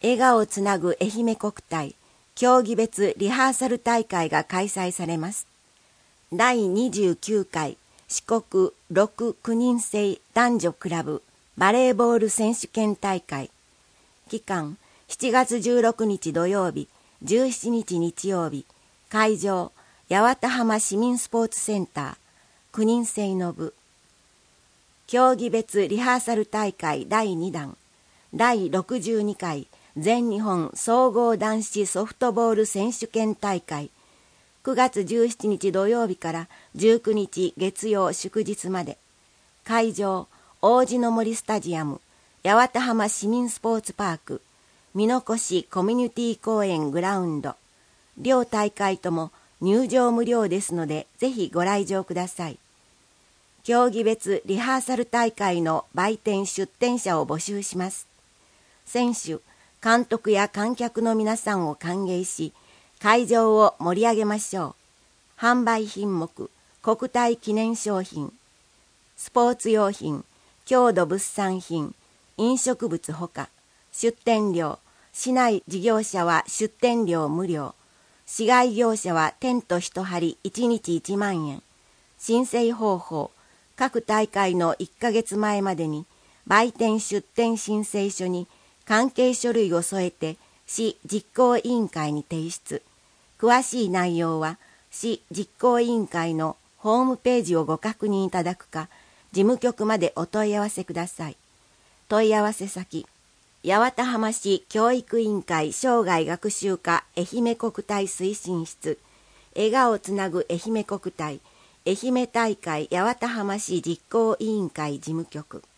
笑顔をつなぐ愛媛国体競技別リハーサル大会が開催されます。第29回四国6、9人制男女クラブバレーボール選手権大会。期間7月16日土曜日、17日日曜日。会場八幡浜市民スポーツセンター9人制の部。競技別リハーサル大会第2弾第62回全日本総合男子ソフトボール選手権大会。9月17日土曜日から19日月曜祝日まで。会場王子の森スタジアム八幡浜市民スポーツパーク美濃越コミュニティ公園グラウンド。両大会とも入場無料ですのでぜひご来場ください。競技別リハーサル大会の売店出店者を募集します。選手、監督や観客の皆さんを歓迎し、会場を盛り上げましょう。販売品目、国体記念商品、スポーツ用品、郷土物産品、飲食物ほか、出店料、市内事業者は出店料無料、市外業者はテント1張1日1万円。申請方法、各大会の1ヶ月前までに売店出店申請書に関係書類を添えて市実行委員会に提出。詳しい内容は市実行委員会のホームページをご確認いただくか、事務局までお問い合わせください。問い合わせ先、八幡浜市教育委員会生涯学習課愛媛国体推進室、笑顔をつなぐ愛媛国体愛媛大会八幡浜市実行委員会事務局。